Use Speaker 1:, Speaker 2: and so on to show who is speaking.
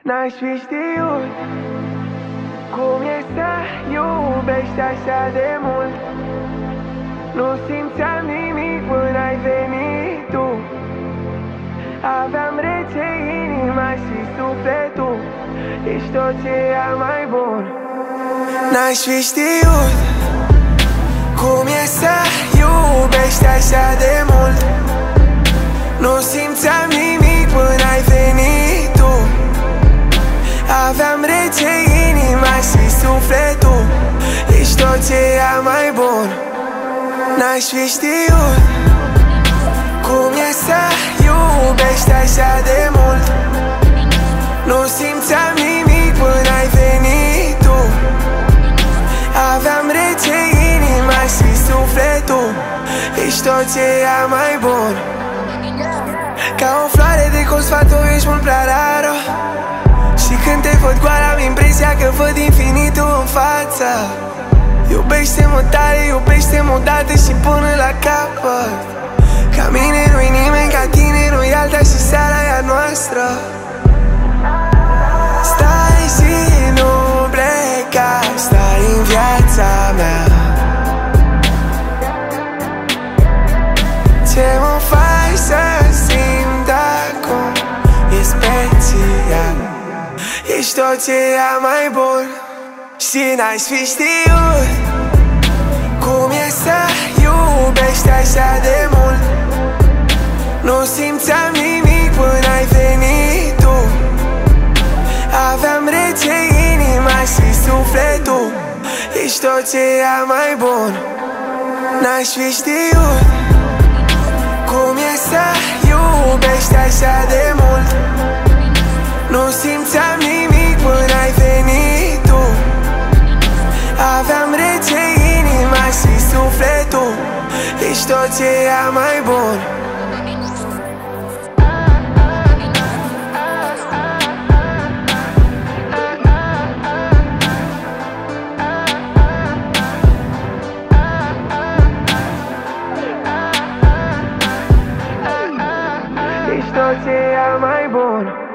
Speaker 1: N-aș fi știut cum e să iubești așa de mult. Nu simțeam nimic până ai venit tu. Aveam rece inima și sufletul. Ești tot ce e mai bun. N-aș fi știut cum e să iubești așa de mult. Nu simțeam nimic până ai venit tu. Aveam rece inima și sufletul. Ești tot ce e mai bun. N-aș fi știut cum e să iubești așa de mult. Nu simțeam nimic până ai venit tu. Aveam rece inima și sufletul. Ești tot ce e mai bun. Ca o floare de consfato ești mult prea rară. Și când te văd goală am impresia că văd infinitul în față. Iubește-mă tare, iubește-mă odată și până la capăt. Ca mine nu-i nimeni, ca tine nu-i alta și seara e a noastră. Stai și nu pleca, stai în viața mea. Ce mă faci să simt acum e special. Ești tot ce e mai bun. Și n-aș fi știut cum e să iubești așa de mult. Nu simțeam nimic până ai venit tu. Aveam rece inima și sufletul. Ești tot ce e mai bun. N-aș fi știut cum e să iubești așa de mult. Nu simțeam nimic până ai venit tu. Aveam rece inima și sufletul. Ești tot ce e mai bun. Ești tot ce e mai bun.